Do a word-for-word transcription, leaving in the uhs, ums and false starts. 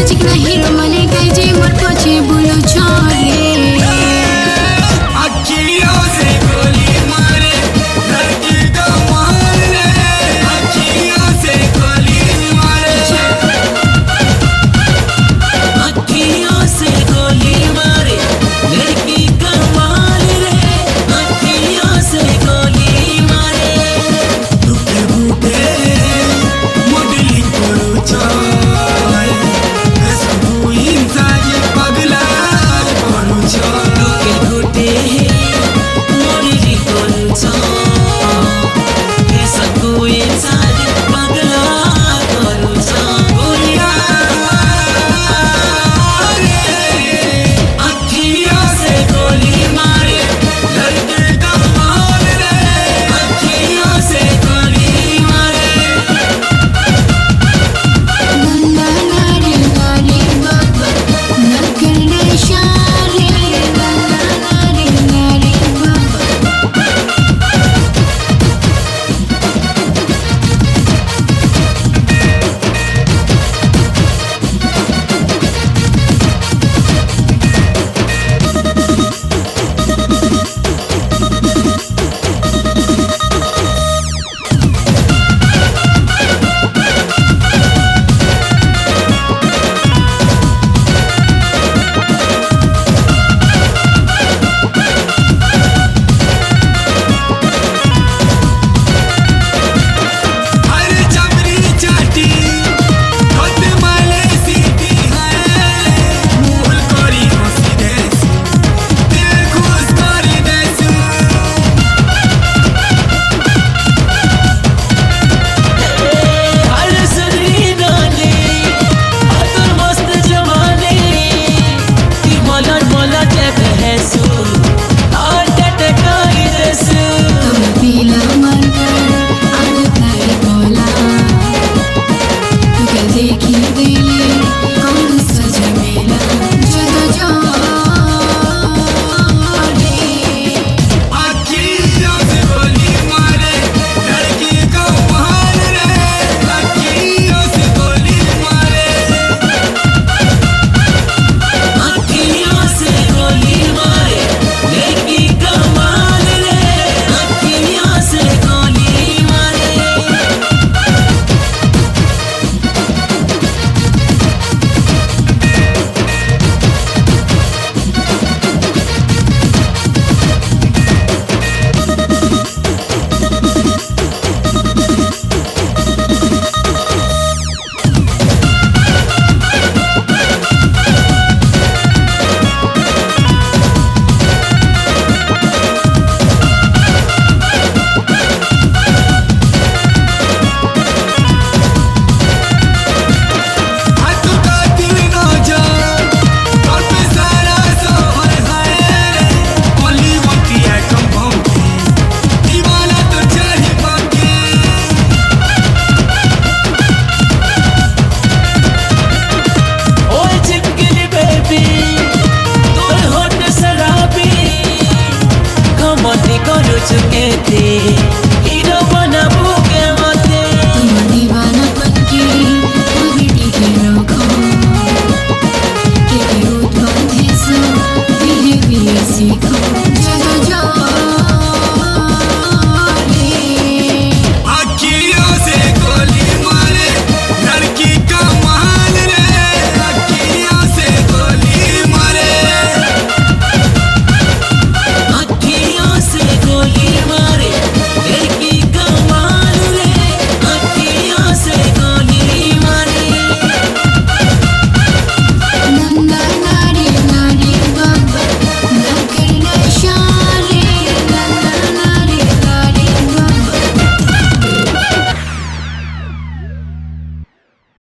चिकना हीरो मने गई जे मोर पछे बोलो छोरे अखियों से गोली मारे लड़की को मारे अखियों से गोली मारे अखियों से गोली मारे लड़की को मारे अखियों से गोली मारे दुखे भूखे मोडली करू चाय सब इंसान पगला करू चाय दुखे भूखे मोडली करू चाय सब इंसान पगला करू चाय अखियों से गोली मारे लड़के का मारे अखियों से गोली मारे नन्ना नारी नारी बाबा न करना इशारे नन्ना नारी नारी बाबा हर चमड़ी चाटी होत माले सीधी है मूल करी हंसी देसू दिल खुश करी देसू हर सरी नाली अतुल मस्त जवानी ती मलर मलर टेप हैसू और टटकाई देसू तुम पीला मन कर आदत नहीं बोला तू क्या देखी दिली कौन सा झमेला जो तो जो